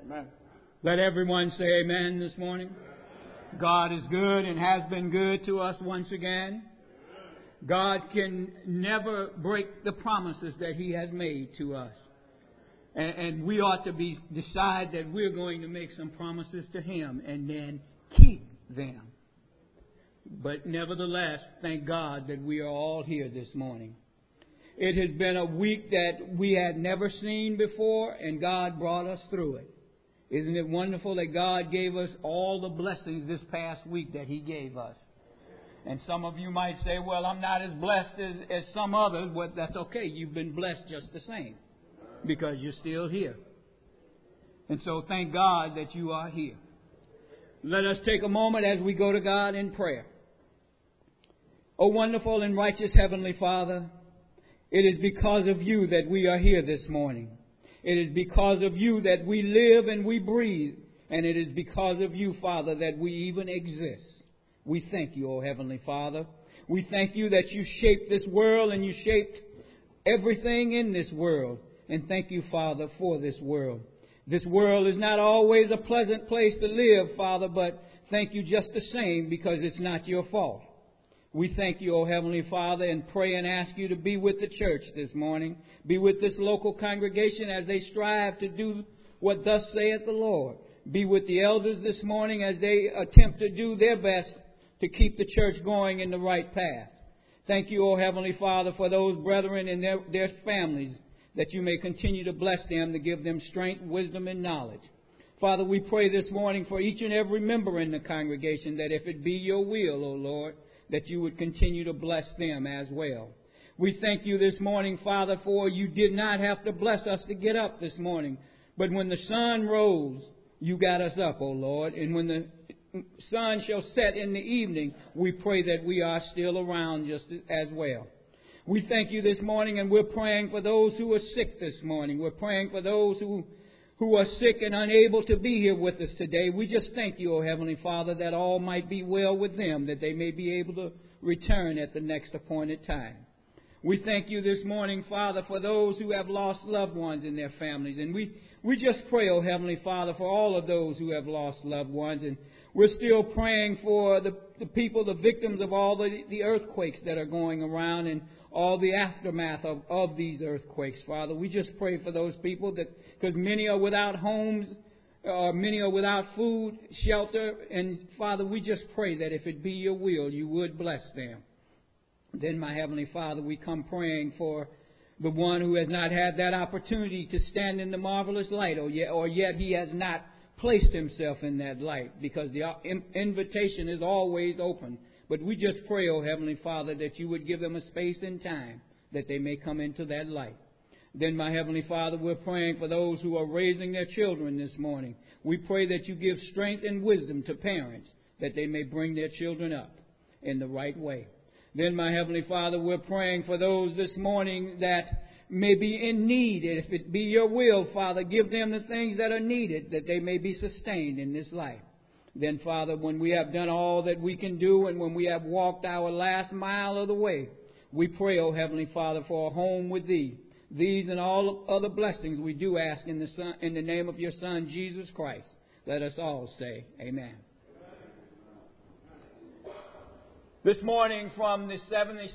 Amen. Let everyone say amen this morning. God is good and has been good to us once again. God can never break the promises that He has made to us. And we ought to decide that we're going to make some promises to Him and then keep them. But nevertheless, thank God that we are all here this morning. It has been a week that we had never seen before, and God brought us through it. Isn't it wonderful that God gave us all the blessings this past week that He gave us? And some of you might say, well, I'm not as blessed as some others. Well, that's okay. You've been blessed just the same because you're still here. And so thank God that you are here. Let us take a moment as we go to God in prayer. O wonderful and righteous Heavenly Father, it is because of You that we are here this morning. It is because of You that we live and we breathe. And it is because of You, Father, that we even exist. We thank You, O Heavenly Father. We thank You that You shaped this world and You shaped everything in this world. And thank You, Father, for this world. This world is not always a pleasant place to live, Father, but thank You just the same because it's not Your fault. We thank You, O Heavenly Father, and pray and ask You to be with the church this morning. Be with this local congregation as they strive to do what thus saith the Lord. Be with the elders this morning as they attempt to do their best to keep the church going in the right path. Thank You, O Heavenly Father, for those brethren and their families, that You may continue to bless them, to give them strength, wisdom, and knowledge. Father, we pray this morning for each and every member in the congregation that if it be Your will, O Lord, that You would continue to bless them as well. We thank You this morning, Father, for You did not have to bless us to get up this morning. But when the sun rose, You got us up, O Lord. And when the sun shall set in the evening, we pray that we are still around just as well. We thank You this morning, and we're praying for those who are sick this morning. We're praying for those who are sick and unable to be here with us today. We just thank You, O Heavenly Father, that all might be well with them, that they may be able to return at the next appointed time. We thank You this morning, Father, for those who have lost loved ones in their families. And we just pray, O Heavenly Father, for all of those who have lost loved ones. And we're still praying for the people, the victims of all the earthquakes that are going around and all the aftermath of these earthquakes, Father. We just pray for those people because many are without homes, many are without food, shelter. And Father, we just pray that if it be Your will, You would bless them. Then, my Heavenly Father, we come praying for the one who has not had that opportunity to stand in the marvelous light, or yet he has not placed himself in that light, because the invitation is always open. But we just pray, O Heavenly Father, that You would give them a space and time that they may come into that light. Then, my Heavenly Father, we're praying for those who are raising their children this morning. We pray that You give strength and wisdom to parents, that they may bring their children up in the right way. Then, my Heavenly Father, we're praying for those this morning that may be in need. If it be Your will, Father, give them the things that are needed, that they may be sustained in this life. Then, Father, when we have done all that we can do and when we have walked our last mile of the way, we pray, O Heavenly Father, for a home with Thee. These and all other blessings we do ask in the name of Your Son, Jesus Christ. Let us all say amen. This morning from the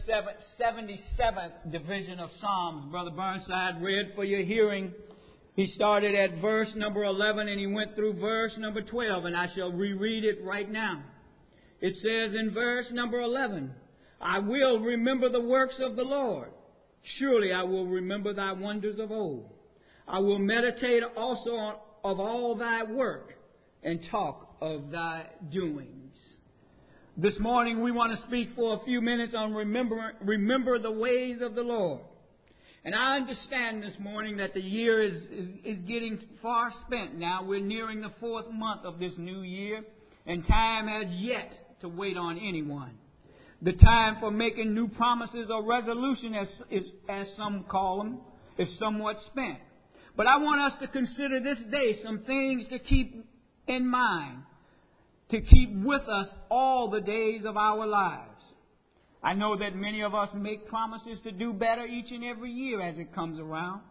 77th division of Psalms, Brother Burnside read for your hearing. He started at verse number 11 and he went through verse number 12, and I shall reread it right now. It says in verse number 11, I will remember the works of the Lord. Surely I will remember Thy wonders of old. I will meditate also of all Thy work and talk of Thy doings. This morning we want to speak for a few minutes on remember the ways of the Lord. And I understand this morning that the year is getting far spent now. We're nearing the 4th month of this new year, and time has yet to wait on anyone. The time for making new promises or resolution, as some call them, is somewhat spent. But I want us to consider this day some things to keep in mind, to keep with us all the days of our lives. I know that many of us make promises to do better each and every year as it comes around.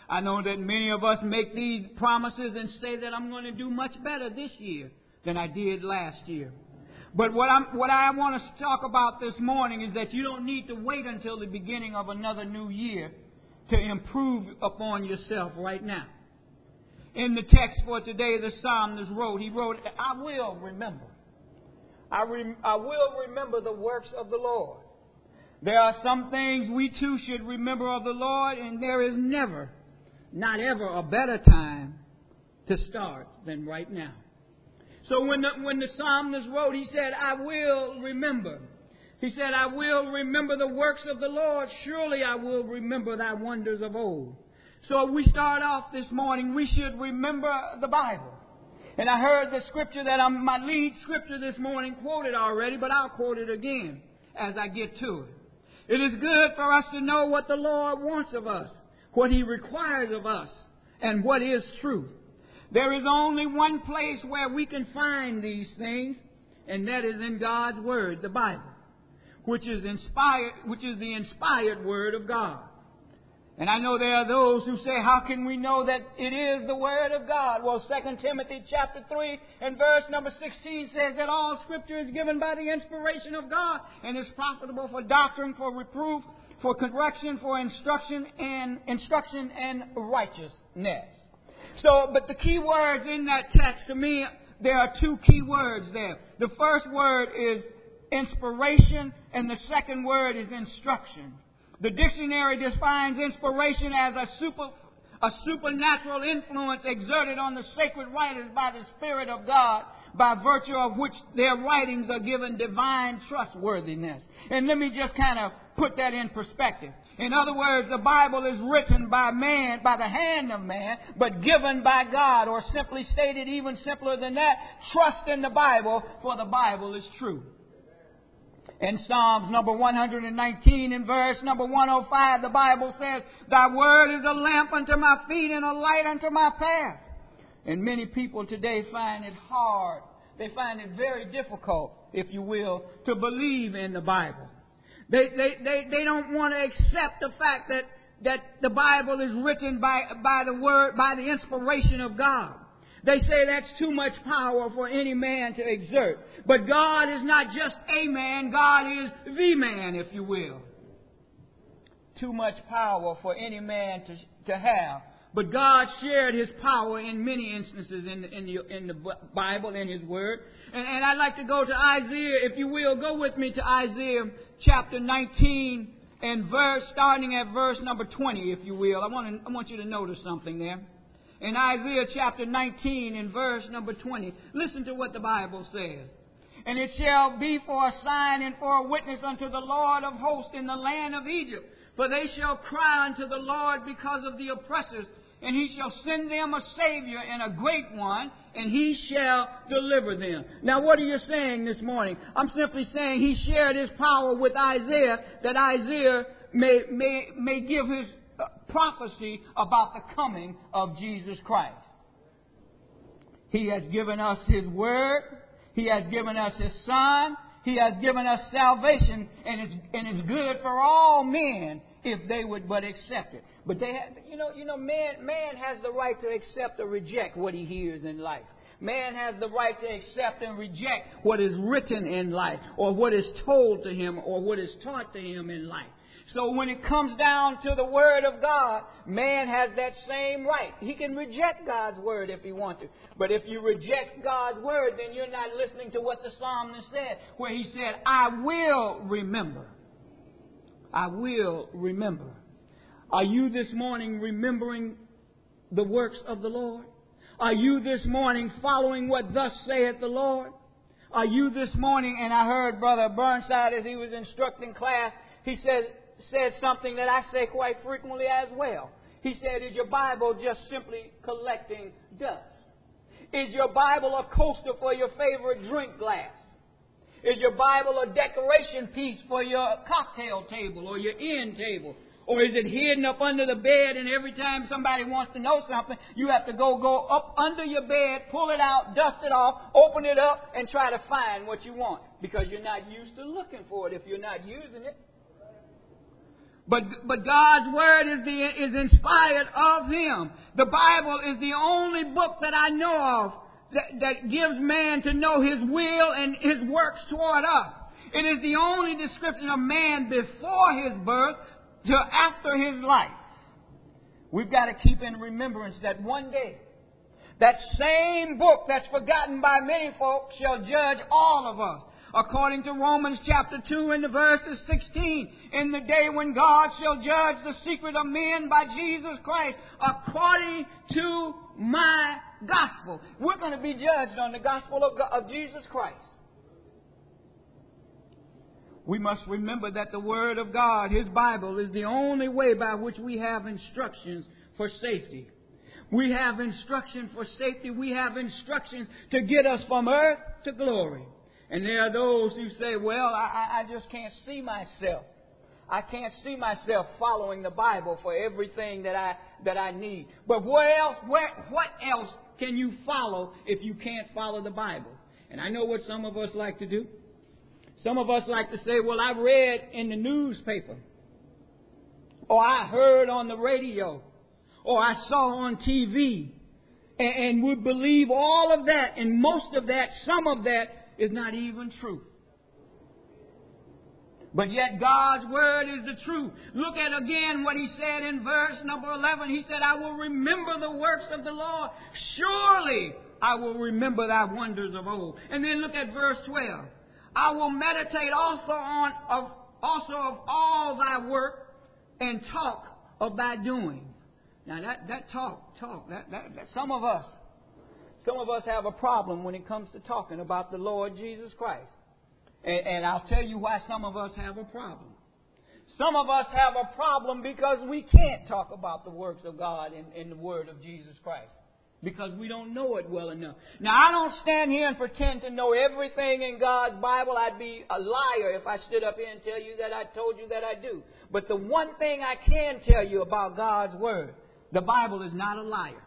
I know that many of us make these promises and say that I'm going to do much better this year than I did last year. But what I want to talk about this morning is that you don't need to wait until the beginning of another new year to improve upon yourself right now. In the text for today, the psalmist wrote, I will remember. I will remember the works of the Lord. There are some things we too should remember of the Lord, and there is never, not ever, a better time to start than right now. So when the psalmist wrote, he said, I will remember. He said, I will remember the works of the Lord. Surely I will remember thy wonders of old. So we start off this morning, we should remember the Bible. And I heard the scripture that my lead scripture this morning quoted already, but I'll quote it again as I get to it. It is good for us to know what the Lord wants of us, what He requires of us, and what is truth. There is only one place where we can find these things, and that is in God's Word, the Bible, which is the inspired Word of God. And I know there are those who say, how can we know that it is the Word of God? Well, 2 Timothy chapter 3 and verse number 16 says that all Scripture is given by the inspiration of God and is profitable for doctrine, for reproof, for correction, for instruction and righteousness. So, but the key words in that text, to me, there are two key words there. The first word is inspiration, and the second word is instruction. The dictionary defines inspiration as a supernatural influence exerted on the sacred writers by the Spirit of God, by virtue of which their writings are given divine trustworthiness. And let me just kind of put that in perspective. In other words, the Bible is written by man, by the hand of man, but given by God, or simply stated even simpler than that, trust in the Bible, for the Bible is true. In Psalms number 119 and verse number 105, the Bible says, Thy word is a lamp unto my feet and a light unto my path. And many people today find it hard. They find it very difficult, if you will, to believe in the Bible. They don't want to accept the fact that the Bible is written by the word, by the inspiration of God. They say that's too much power for any man to exert. But God is not just a man, God is the man, if you will. Too much power for any man to have. But God shared His power in many instances in the Bible, in His Word. And I'd like to go to Isaiah, if you will. Go with me to Isaiah chapter 19 and starting at verse number 20, if you will. I want you to notice something there. In Isaiah chapter 19 and verse number 20, listen to what the Bible says. And it shall be for a sign and for a witness unto the Lord of hosts in the land of Egypt. For they shall cry unto the Lord because of the oppressors, and He shall send them a Savior and a great one, and He shall deliver them. Now, what are you saying this morning? I'm simply saying He shared His power with Isaiah, that Isaiah may give his prophecy about the coming of Jesus Christ. He has given us His Word. He has given us His Son. He has given us salvation, and it's good for all men if they would but accept it. But they have, man has the right to accept or reject what he hears in life. Man has the right to accept and reject what is written in life, or what is told to him, or what is taught to him in life. So when it comes down to the Word of God, man has that same right. He can reject God's Word if he wants to. But if you reject God's Word, then you're not listening to what the psalmist said, where he said, I will remember. I will remember. Are you this morning remembering the works of the Lord? Are you this morning following what thus saith the Lord? Are you this morning, and I heard Brother Burnside as he was instructing class, he said something that I say quite frequently as well. He said, is your Bible just simply collecting dust? Is your Bible a coaster for your favorite drink glass? Is your Bible a decoration piece for your cocktail table or your end table? Or is it hidden up under the bed, and every time somebody wants to know something, you have to go up under your bed, pull it out, dust it off, open it up, and try to find what you want, because you're not used to looking for it if you're not using it. But God's Word is inspired of Him. The Bible is the only book that I know of that gives man to know His will and His works toward us. It is the only description of man before his birth to after his life. We've got to keep in remembrance that one day, that same book that's forgotten by many folks shall judge all of us. According to Romans chapter 2 and the verses 16, in the day when God shall judge the secret of men by Jesus Christ, according to my gospel. We're going to be judged on the gospel of Jesus Christ. We must remember that the Word of God, His Bible, is the only way by which we have instructions for safety. We have instruction for safety. We have instructions to get us from earth to glory. And there are those who say, well, I just can't see myself. I can't see myself following the Bible for everything that I need. But what else can you follow if you can't follow the Bible? And I know what some of us like to do. Some of us like to say, well, I read in the newspaper, or I heard on the radio, or I saw on TV, and we believe all of that, and most of that, some of that is not even true. But yet God's Word is the truth. Look at again what He said in verse number 11. He said, I will remember the works of the Lord. Surely I will remember thy wonders of old. And then look at verse 12. I will meditate also of all thy work and talk of thy doing. Now that talk, some of us have a problem when it comes to talking about the Lord Jesus Christ. And I'll tell you why some of us have a problem. Some of us have a problem because we can't talk about the works of God in the Word of Jesus Christ. Because we don't know it well enough. Now, I don't stand here and pretend to know everything in God's Bible. I'd be a liar if I stood up here and tell you that I told you that I do. But the one thing I can tell you about God's Word, the Bible is not a liar.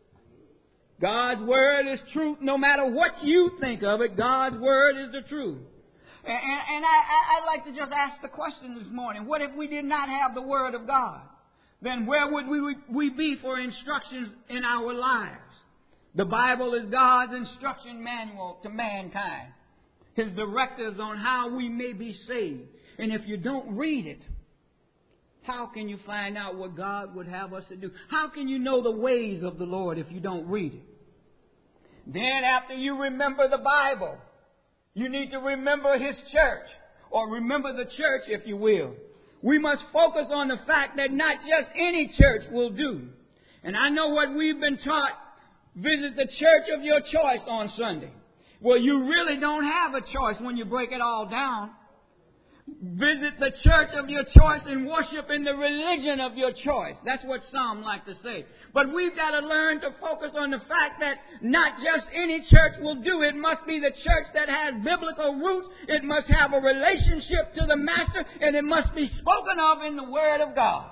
God's Word is truth. No matter what you think of it, God's Word is the truth. And I'd like to just ask the question this morning. What if we did not have the Word of God? Then where would we be for instructions in our lives? The Bible is God's instruction manual to mankind. His directives on how we may be saved. And if you don't read it, how can you find out what God would have us to do? How can you know the ways of the Lord if you don't read it? Then after you remember the Bible, you need to remember His church. Or remember the church, if you will. We must focus on the fact that not just any church will do. And I know what we've been taught, visit the church of your choice on Sunday. Well, you really don't have a choice when you break it all down. Visit the church of your choice and worship in the religion of your choice. That's what some like to say. But we've got to learn to focus on the fact that not just any church will do. It must be the church that has biblical roots. It must have a relationship to the Master, and it must be spoken of in the Word of God.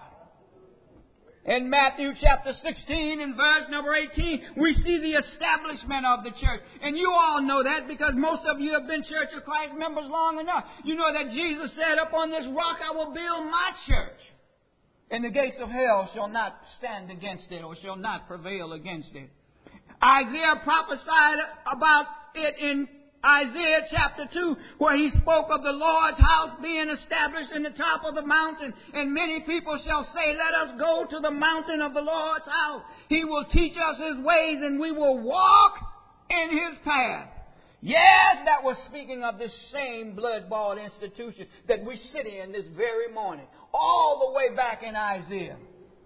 In Matthew chapter 16 and verse number 18, we see the establishment of the church. And you all know that because most of you have been Church of Christ members long enough. You know that Jesus said, upon this rock I will build my church. And the gates of hell shall not stand against it, or shall not prevail against it. Isaiah prophesied about it in Isaiah chapter 2, where he spoke of the Lord's house being established in the top of the mountain. And many people shall say, let us go to the mountain of the Lord's house. He will teach us His ways, and we will walk in His path. Yes, that was speaking of this same blood-bought institution that we sit in this very morning, all the way back in Isaiah.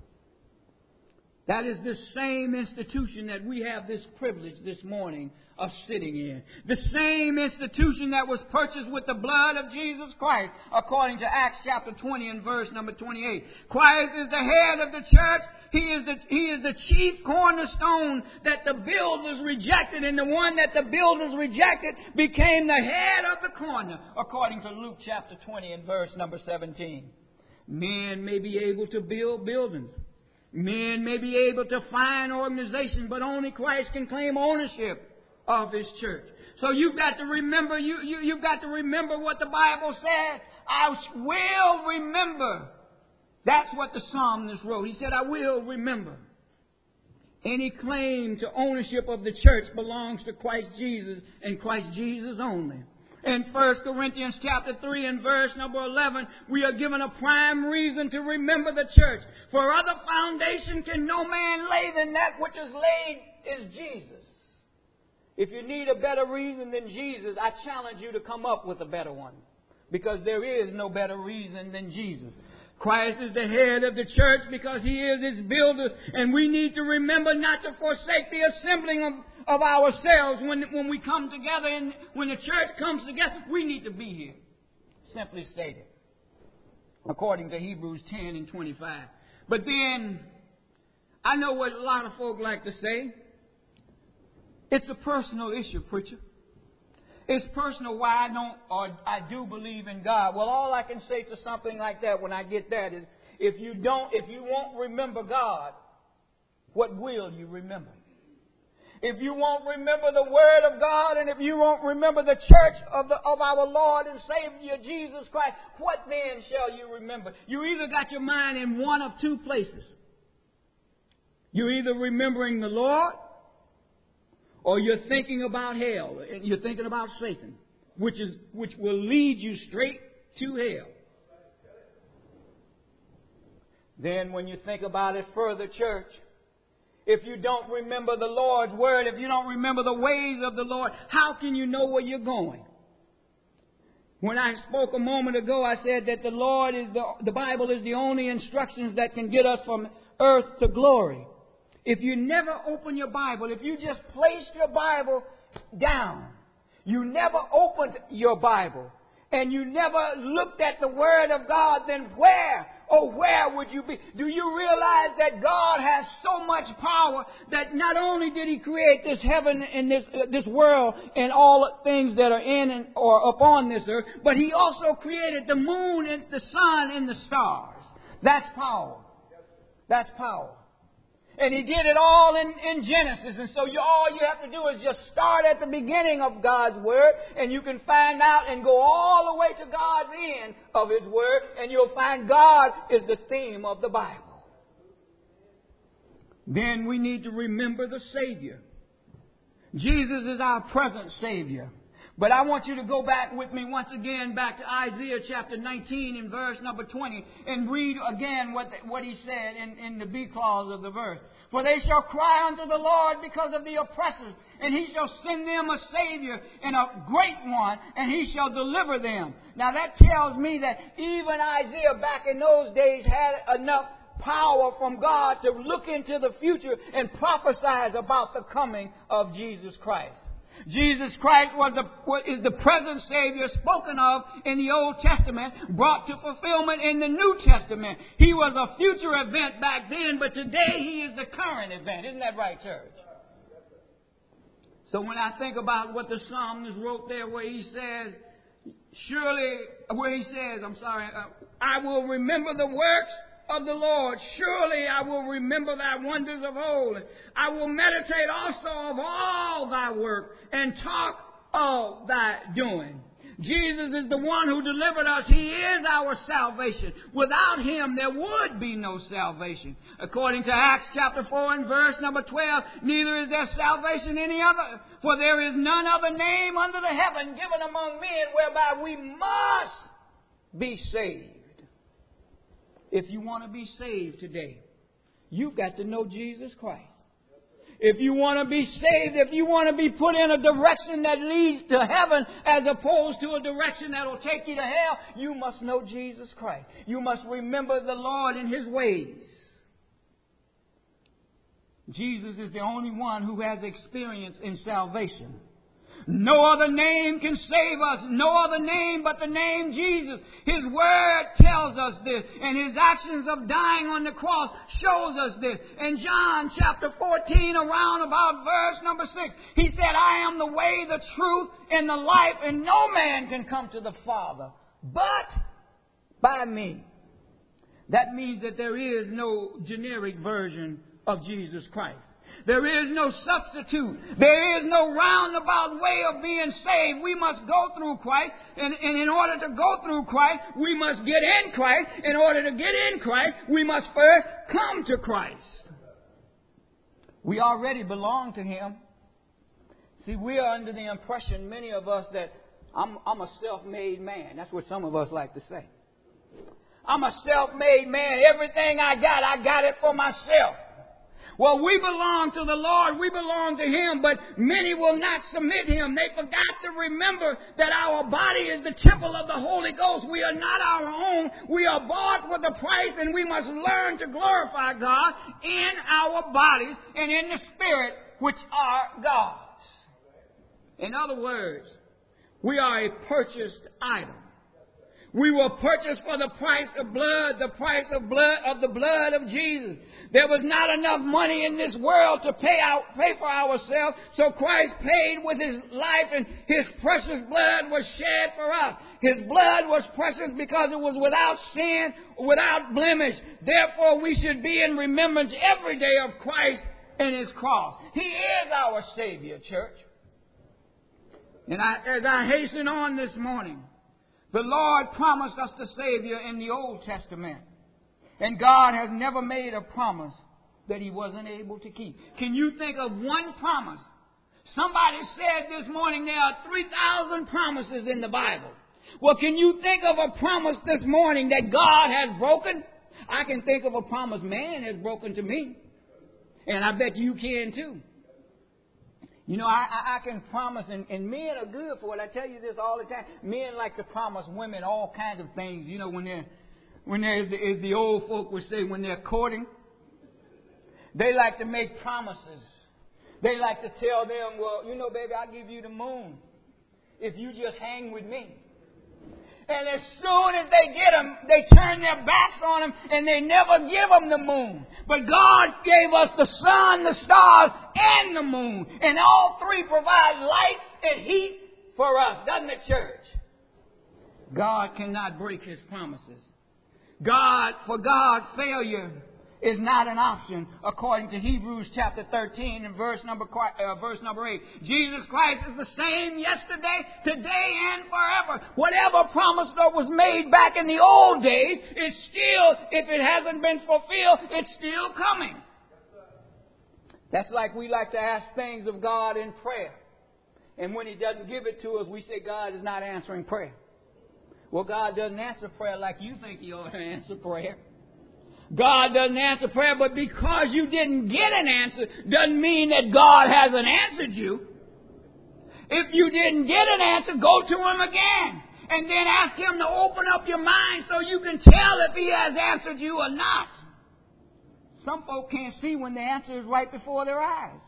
That is the same institution that we have this privilege this morning of sitting in. The same institution that was purchased with the blood of Jesus Christ, according to Acts chapter 20 and verse number 28. Christ is the head of the church. He is the chief cornerstone that the builders rejected, and the one that the builders rejected became the head of the corner, according to Luke chapter 20 and verse number 17. Men may be able to build buildings. Men may be able to find organizations, but only Christ can claim ownership of His church. So you've got to remember, you've got to remember what the Bible said. I will remember That's what the psalmist wrote. He said, I will remember. Any claim to ownership of the church belongs to Christ Jesus and Christ Jesus only. In 1 Corinthians chapter 3 and verse number 11, we are given a prime reason to remember the church. For other foundation can no man lay than that which is laid is Jesus. If you need a better reason than Jesus, I challenge you to come up with a better one. Because there is no better reason than Jesus. Christ is the head of the church because He is its builder. And we need to remember not to forsake the assembling of ourselves when we come together. And when the church comes together, we need to be here. Simply stated. According to Hebrews 10 and 25. But then, I know what a lot of folk like to say. It's a personal issue, preacher. It's personal why I do believe in God. Well, all I can say to something like that when I get that is, if you won't remember God, what will you remember? If you won't remember the Word of God, and if you won't remember the church of our Lord and Savior Jesus Christ, what then shall you remember? You either got your mind in one of two places. You're either remembering the Lord, or you're thinking about hell. You're thinking about Satan, which will lead you straight to hell. Then when you think about it further, church, if you don't remember the Lord's Word, if you don't remember the ways of the Lord, how can you know where you're going? When I spoke a moment ago, I said that the Bible is the only instructions that can get us from earth to glory. If you never open your Bible, if you just placed your Bible down, you never opened your Bible, and you never looked at the Word of God, then where would you be? Do you realize that God has so much power that not only did He create this heaven and this world and all things that are in or upon this earth, but He also created the moon and the sun and the stars. That's power. That's power. And He did it all in Genesis. And so all you have to do is just start at the beginning of God's Word, and you can find out and go all the way to God's end of His Word, and you'll find God is the theme of the Bible. Then we need to remember the Savior. Jesus is our present Savior. But I want you to go back with me once again back to Isaiah chapter 19 and verse number 20 and read again what he said in the B clause of the verse. For they shall cry unto the Lord because of the oppressors, and He shall send them a Savior and a great one, and He shall deliver them. Now that tells me that even Isaiah back in those days had enough power from God to look into the future and prophesy about the coming of Jesus Christ. Jesus Christ is the present Savior spoken of in the Old Testament, brought to fulfillment in the New Testament. He was a future event back then, but today He is the current event. Isn't that right, church? So when I think about what the psalmist wrote there where he says, I will remember the works of the Lord. Surely I will remember Thy wonders of old. I will meditate also of all Thy work and talk of Thy doing. Jesus is the one who delivered us. He is our salvation. Without Him, there would be no salvation. According to Acts chapter 4 and verse number 12, neither is there salvation any other, for there is none other name under the heaven given among men whereby we must be saved. If you want to be saved today, you've got to know Jesus Christ. If you want to be saved, if you want to be put in a direction that leads to heaven as opposed to a direction that will take you to hell, you must know Jesus Christ. You must remember the Lord and His ways. Jesus is the only one who has experience in salvation. No other name can save us. No other name but the name Jesus. His Word tells us this. And His actions of dying on the cross shows us this. In John chapter 14, around about verse number 6, He said, I am the way, the truth, and the life, and no man can come to the Father but by me. That means that there is no generic version of Jesus Christ. There is no substitute. There is no roundabout way of being saved. We must go through Christ. And in order to go through Christ, we must get in Christ. In order to get in Christ, we must first come to Christ. We already belong to Him. See, we are under the impression, many of us, that I'm a self-made man. That's what some of us like to say. I'm a self-made man. Everything I got it for myself. Well, we belong to the Lord. We belong to Him, but many will not submit Him. They forgot to remember that our body is the temple of the Holy Ghost. We are not our own. We are bought with a price, and we must learn to glorify God in our bodies and in the Spirit, which are God's. In other words, we are a purchased item. We were purchased for the price of blood, the price of the blood of Jesus. There was not enough money in this world to pay for ourselves, so Christ paid with His life, and His precious blood was shed for us. His blood was precious because it was without sin, without blemish. Therefore, we should be in remembrance every day of Christ and His cross. He is our Savior, church. And as I hasten on this morning, the Lord promised us the Savior in the Old Testament. And God has never made a promise that He wasn't able to keep. Can you think of one promise? Somebody said this morning there are 3,000 promises in the Bible. Well, can you think of a promise this morning that God has broken? I can think of a promise man has broken to me. And I bet you can too. You know, I can promise, and men are good for it. I tell you this all the time. Men like to promise women all kinds of things. You know, when there's the old folk would say, when they're courting, they like to make promises. They like to tell them, well, you know, baby, I'll give you the moon if you just hang with me. And as soon as they get them, they turn their backs on them, and they never give them the moon. But God gave us the sun, the stars, and the moon. And all three provide light and heat for us, doesn't it, church? God cannot break His promises. For God, failure is not an option, according to Hebrews chapter 13 and verse number 8. Jesus Christ is the same yesterday, today, and forever. Whatever promise that was made back in the old days, it's still, if it hasn't been fulfilled, it's still coming. That's like we like to ask things of God in prayer. And when He doesn't give it to us, we say God is not answering prayer. Well, God doesn't answer prayer like you think He ought to answer prayer. God doesn't answer prayer, but because you didn't get an answer doesn't mean that God hasn't answered you. If you didn't get an answer, go to Him again. And then ask Him to open up your mind so you can tell if He has answered you or not. Some folk can't see when the answer is right before their eyes.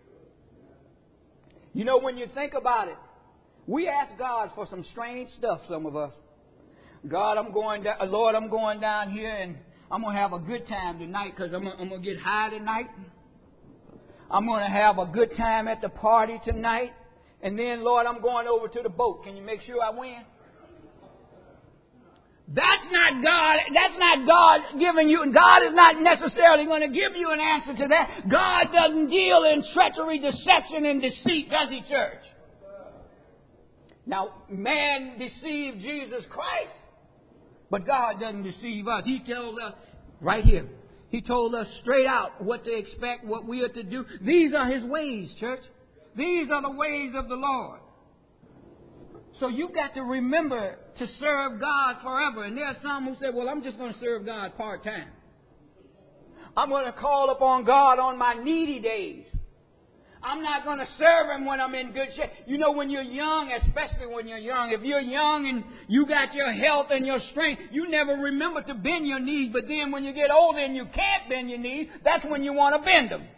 You know, when you think about it, we ask God for some strange stuff, some of us. God, Lord, I'm going down here and I'm going to have a good time tonight because I'm going to get high tonight. I'm going to have a good time at the party tonight. And then, Lord, I'm going over to the boat. Can you make sure I win? That's not God. That's not God giving you. God is not necessarily going to give you an answer to that. God doesn't deal in treachery, deception, and deceit, does He, church? Now, man deceived Jesus Christ, but God doesn't deceive us. He tells us right here. He told us straight out what to expect, what we are to do. These are His ways, church. These are the ways of the Lord. So you've got to remember to serve God forever. And there are some who say, well, I'm just going to serve God part-time. I'm going to call upon God on my needy days. I'm not going to serve Him when I'm in good shape. You know, when you're young, especially when you're young, if you're young and you got your health and your strength, you never remember to bend your knees. But then when you get older and you can't bend your knees, that's when you want to bend them.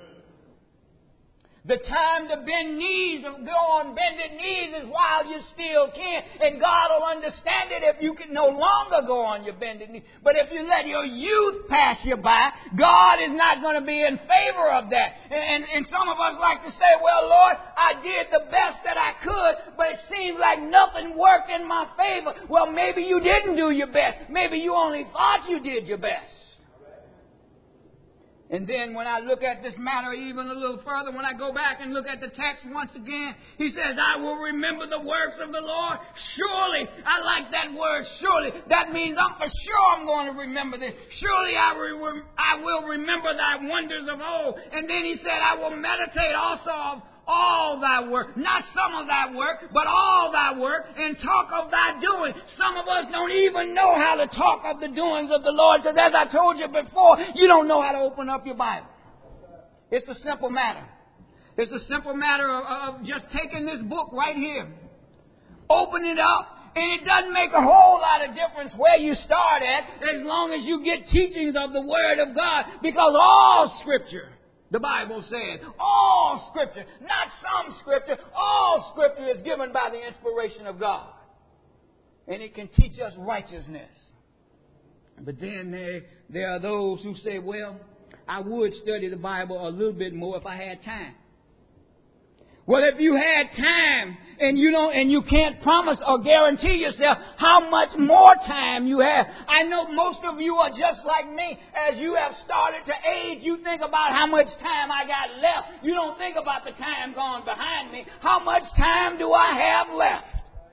The time to bend knees, to go on bended knees is while you still can. And God will understand it if you can no longer go on your bended knees. But if you let your youth pass you by, God is not going to be in favor of that. And some of us like to say, well, Lord, I did the best that I could, but it seems like nothing worked in my favor. Well, maybe you didn't do your best. Maybe you only thought you did your best. And then when I look at this matter even a little further, when I go back and look at the text once again, he says, I will remember the works of the Lord. Surely, I like that word, surely. That means I'm for sure I'm going to remember this. Surely I will remember thy wonders of old. And then he said, I will meditate also of all thy work, not some of thy work, but all thy work, and talk of thy doing. Some of us don't even know how to talk of the doings of the Lord, because as I told you before, you don't know how to open up your Bible. It's a simple matter. It's a simple matter of just taking this book right here, open it up, and it doesn't make a whole lot of difference where you start at, as long as you get teachings of the Word of God, because all Scripture, the Bible says, all Scripture, not some Scripture, all Scripture is given by the inspiration of God. And it can teach us righteousness. But then there are those who say, well, I would study the Bible a little bit more if I had time. Well, if you had time and you can't promise or guarantee yourself how much more time you have. I know most of you are just like me. As you have started to age, you think about how much time I got left. You don't think about the time gone behind me. How much time do I have left?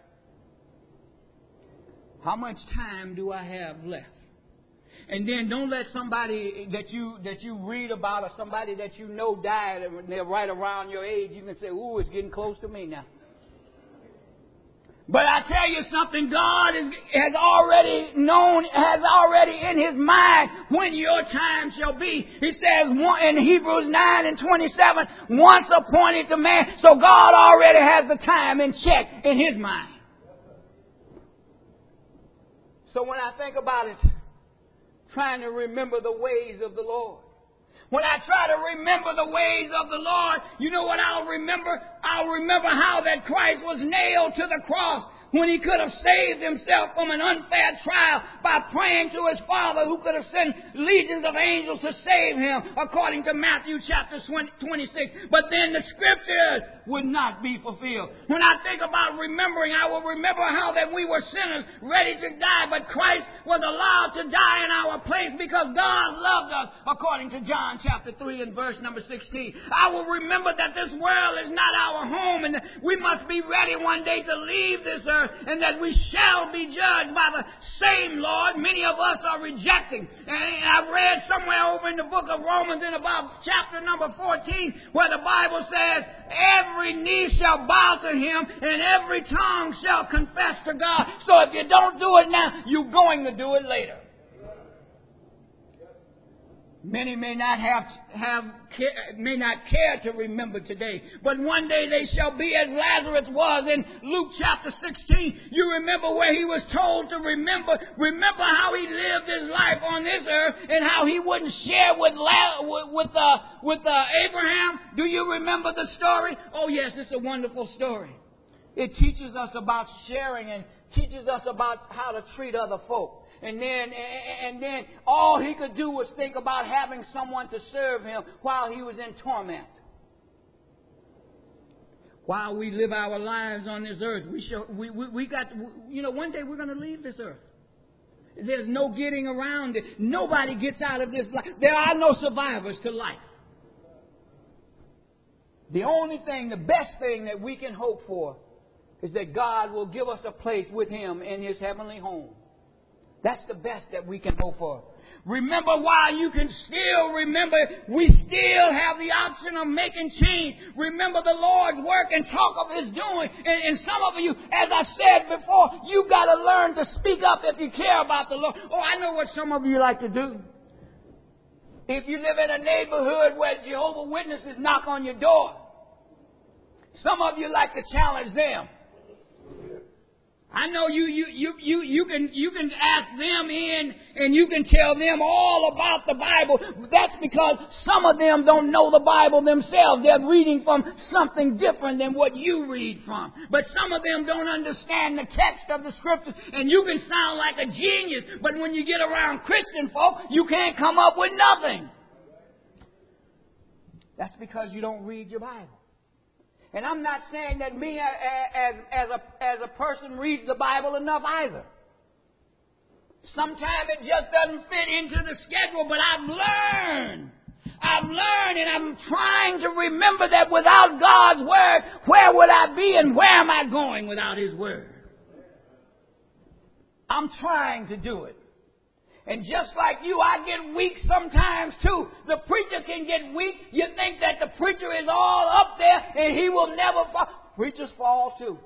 How much time do I have left? And then don't let somebody that you read about or somebody that you know died and they're right around your age, you can say, ooh, it's getting close to me now. But I tell you something, God has already in His mind when your time shall be. He says in Hebrews 9:27, once appointed to man. So God already has the time in check in His mind. So when I think about it, trying to remember the ways of the Lord. When I try to remember the ways of the Lord, you know what I'll remember? I'll remember how that Christ was nailed to the cross when He could have saved Himself from an unfair trial by praying to His Father, who could have sent legions of angels to save Him, according to Matthew chapter 26. But then the Scriptures would not be fulfilled. When I think about remembering, I will remember how that we were sinners ready to die, but Christ was allowed to die in our place because God loved us, according to John chapter 3 and verse number 16. I will remember that this world is not our home, and that we must be ready one day to leave this earth, and that we shall be judged by the same Lord many of us are rejecting. And I read somewhere over in the book of Romans in about chapter number 14 where the Bible says, every knee shall bow to Him and every tongue shall confess to God. So if you don't do it now, you're going to do it later. Many may not may not care to remember today, but one day they shall be as Lazarus was in Luke chapter 16. You remember where he was told to remember how he lived his life on this earth and how he wouldn't share with Abraham. Do you remember the story? Oh yes, it's a wonderful story. It teaches us about sharing and teaches us about how to treat other folk. And then all he could do was think about having someone to serve him while he was in torment. While we live our lives on this earth, one day we're going to leave this earth. There's no getting around it. Nobody gets out of this life. There are no survivors to life. The only thing, the best thing that we can hope for is that God will give us a place with Him in His heavenly home. That's the best that we can hope for. Remember, while you can still remember, we still have the option of making change. Remember the Lord's work and talk of His doing. And some of you, as I said before, you've got to learn to speak up if you care about the Lord. Oh, I know what some of you like to do. If you live in a neighborhood where Jehovah's Witnesses knock on your door, some of you like to challenge them. I know you can ask them in and you can tell them all about the Bible. That's because some of them don't know the Bible themselves. They're reading from something different than what you read from. But some of them don't understand the text of the Scriptures, and you can sound like a genius, but when you get around Christian folk, you can't come up with nothing. That's because you don't read your Bible. And I'm not saying that me as a person reads the Bible enough either. Sometimes it just doesn't fit into the schedule, but I've learned I've learned and I'm trying to remember that without God's Word, where would I be and where am I going without His Word? I'm trying to do it. And just like you, I get weak sometimes too. The preacher can get weak. You think that the preacher is all up there and he will never fall. Preachers fall too.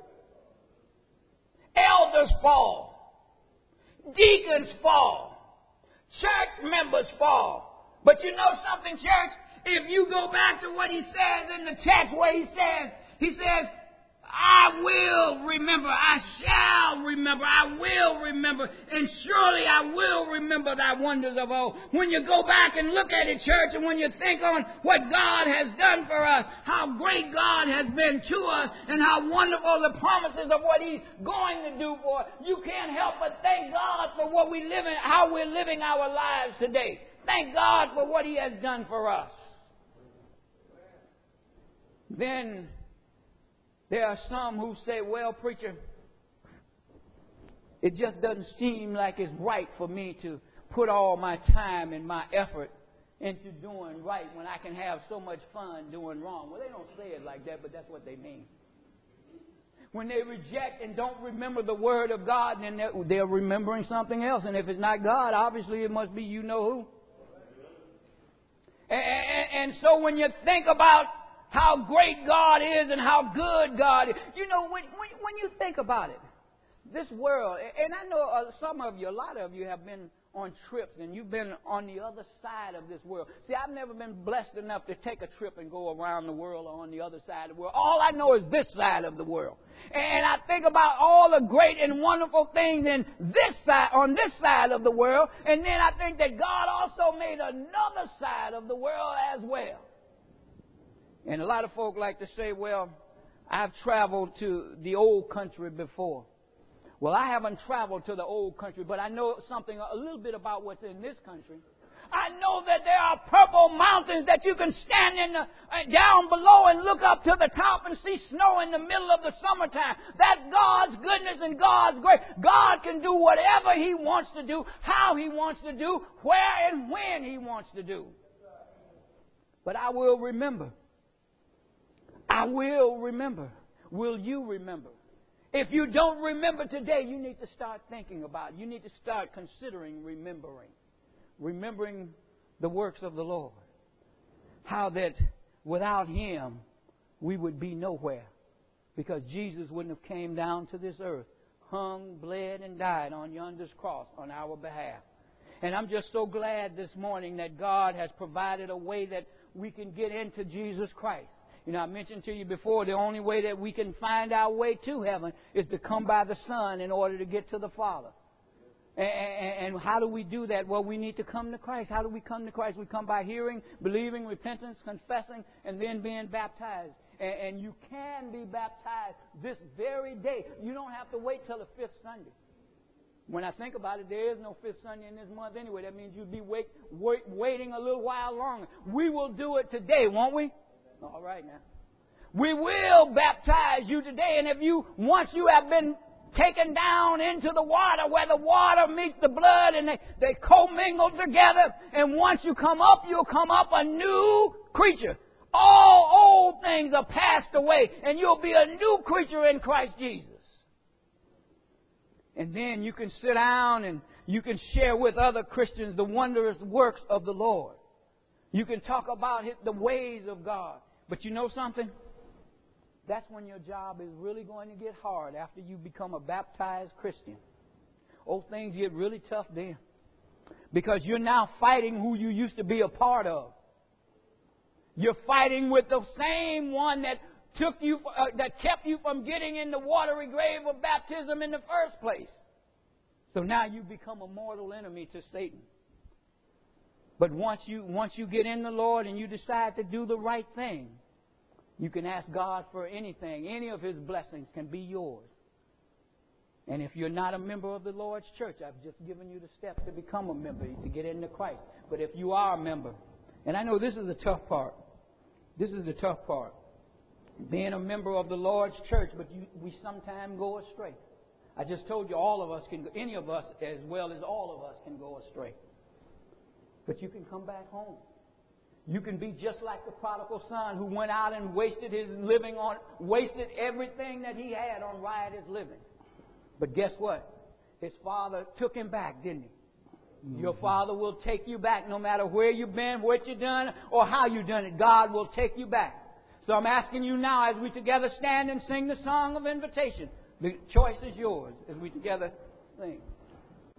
Elders fall. Deacons fall. Church members fall. But you know something, church? If you go back to what he says in the text where he says, I will remember, I shall remember, I will remember, and surely I will remember thy wonders of old. When you go back and look at it, church, and when you think on what God has done for us, how great God has been to us, and how wonderful the promises of what He's going to do for us, you can't help but thank God for what we live in, how we're living our lives today. Thank God for what He has done for us. Then there are some who say, well, preacher, it just doesn't seem like it's right for me to put all my time and my effort into doing right when I can have so much fun doing wrong. Well, they don't say it like that, but that's what they mean. When they reject and don't remember the Word of God, then they're remembering something else. And if it's not God, obviously it must be you know who. And so when you think about how great God is and how good God is, you know, when you think about it, this world, and I know some of you, a lot of you have been on trips and you've been on the other side of this world. See, I've never been blessed enough to take a trip and go around the world or on the other side of the world. All I know is this side of the world. And I think about all the great and wonderful things in this side, on this side of the world. And then I think that God also made another side of the world as well. And a lot of folk like to say, well, I've traveled to the old country before. Well, I haven't traveled to the old country, but I know something, a little bit about what's in this country. I know that there are purple mountains that you can stand in down below and look up to the top and see snow in the middle of the summertime. That's God's goodness and God's grace. God can do whatever He wants to do, how He wants to do, where and when He wants to do. But I will remember. I will remember. Will you remember? If you don't remember today, you need to start thinking about it. You need to start considering remembering. Remembering the works of the Lord. How that without Him, we would be nowhere. Because Jesus wouldn't have came down to this earth, hung, bled, and died on yonder's cross on our behalf. And I'm just so glad this morning that God has provided a way that we can get into Jesus Christ. You know, I mentioned to you before, the only way that we can find our way to heaven is to come by the Son in order to get to the Father. And how do we do that? Well, we need to come to Christ. How do we come to Christ? We come by hearing, believing, repentance, confessing, and then being baptized. And you can be baptized this very day. You don't have to wait till the 5th Sunday. When I think about it, there is no 5th Sunday in this month anyway. That means you'd be waiting a little while longer. We will do it today, won't we? All right now. We will baptize you today. And if once you have been taken down into the water where the water meets the blood and they commingle together, and once you come up, you'll come up a new creature. All old things are passed away and you'll be a new creature in Christ Jesus. And then you can sit down and you can share with other Christians the wondrous works of the Lord. You can talk about the ways of God. But you know something? That's when your job is really going to get hard after you become a baptized Christian. Oh, things get really tough then. Because you're now fighting who you used to be a part of. You're fighting with the same one that that kept you from getting in the watery grave of baptism in the first place. So now you become a mortal enemy to Satan. But once you get in the Lord and you decide to do the right thing, you can ask God for anything. Any of His blessings can be yours. And if you're not a member of the Lord's church, I've just given you the steps to become a member, to get into Christ. But if you are a member, and I know this is the tough part. This is the tough part. Being a member of the Lord's church, but we sometimes go astray. I just told you all of us can, any of us as well as all of us can go astray. But you can come back home. You can be just like the prodigal son who went out and wasted everything that he had on riotous living. But guess what? His father took him back, didn't he? Mm-hmm. Your father will take you back no matter where you've been, what you've done, or how you've done it. God will take you back. So I'm asking you now as we together stand and sing the song of invitation. The choice is yours as we together sing.